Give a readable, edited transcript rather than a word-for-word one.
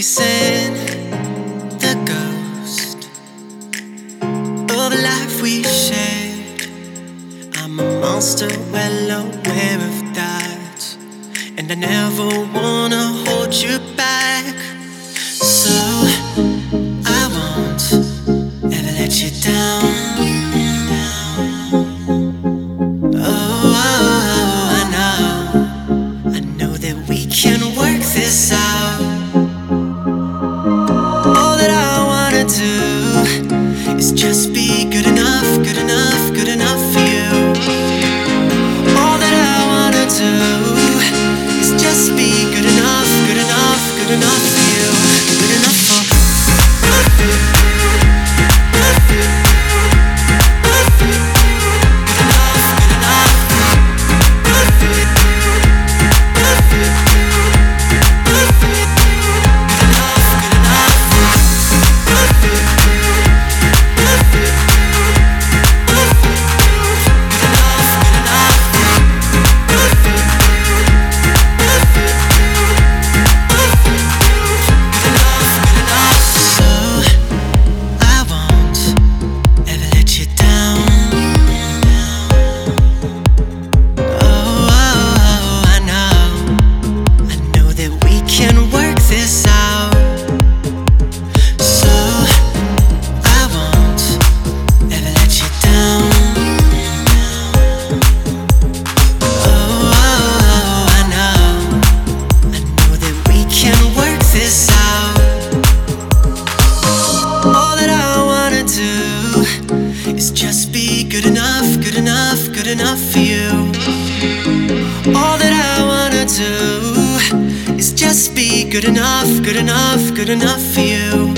chasing the ghost of a life we shared. I'm a monster, well aware of that, and I never wanna hold you back. So I won't ever let you down. Oh, I know that we can work this out. All that I wanna do is just be good enough, good enough, good enough for you. All that I wanna do is just be good enough, good enough, good enough for you. Good enough for just be good enough, good enough, good enough for you. All that I wanna do is just be good enough, good enough, good enough for you.